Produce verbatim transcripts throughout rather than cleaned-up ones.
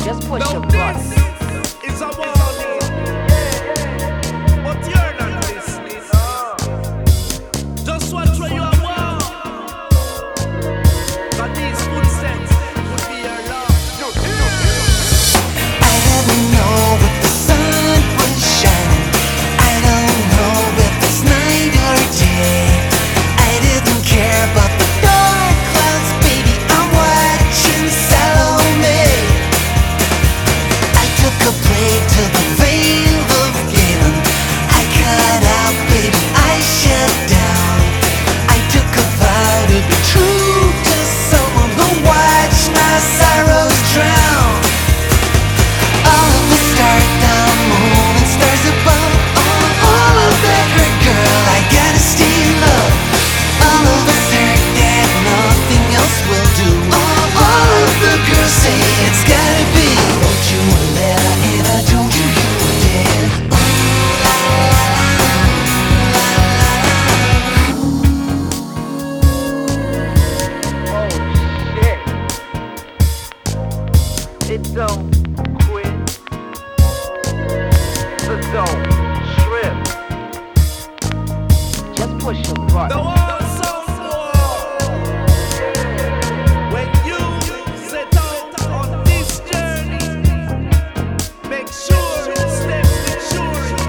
Just push Now your button. this is a warning, but you're not listening. Just watch where you are walk, 'cause these footsteps would be your love. I didn't know if the sun was shining. I don't know if it's night or day. I didn't care about the dark clouds, baby. I'm watching Salome. I took a blade to the veil of Galen. I cut out, baby. I shut down. I took a vow to be true to someone who watched my sorrows drown. All of the stars, the moon and stars above. All, all of that hurt, girl, I gotta stay in love. All of us hurt that nothing else will do. All, all of the girls say it's gotta be. I wrote you a letter and I told you you were dead. Oh shit. It don't quit. So don't trip. Just push your The button. walls of war. When you set out on this journey, make sure it steps maturity.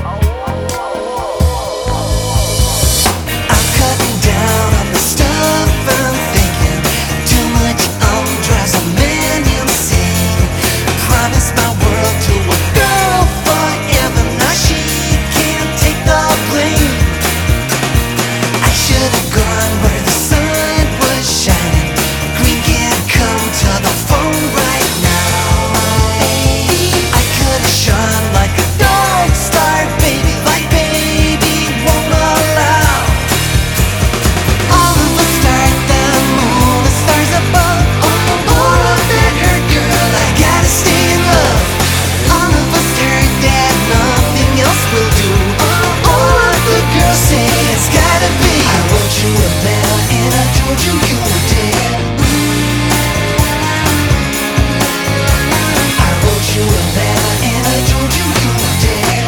I'm cutting down on the stuff I'm thinking. Too much um drives a man insane. Promise my world to a girl forever. Now she can't take the blame. I should have gone where the sun was shining. Green can't come to the phone right now. I could have shone like a dark star, baby, like baby won't allow. All of the stars, the moon, the stars above. All, all of that hurt, girl, I gotta stay in love. All of us heard that nothing else will do. All, all of the girls say it's gotta be. I wrote you a letter and I told you you were dead. I wrote you a letter and I told you you were dead.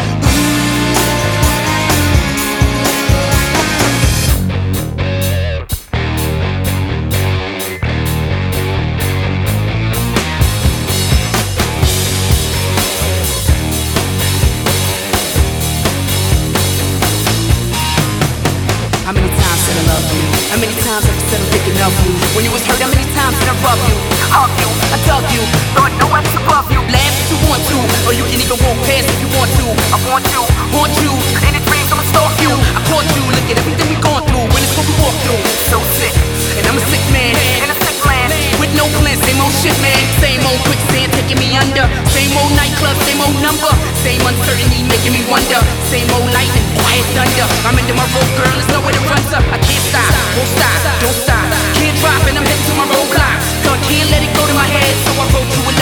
How many times did I love you? How many times have I said I'm thinking of you? When you was hurt, how many times did I rub you? Hug you, I dug you, thought no one's above you. Laugh if you want to, or you can even walk past if you want to. I want you, haunt you, in the dreams I'ma stalk you. I caught you, look at everything we gone through, when it's what we walk through. So sick, and I'm a sick man, in a sick land, with no plan, same old shit, man. Same old quicksand taking me under, same old nightclub, same old number, same uncertainty making me wonder, same old light and quiet thunder. I'm into my road, girl, there's nowhere to run to. I can't stop, won't stop, don't stop, can't drop, and I'm heading to my roadblock. Thought can't let it go to my head, so I wrote you a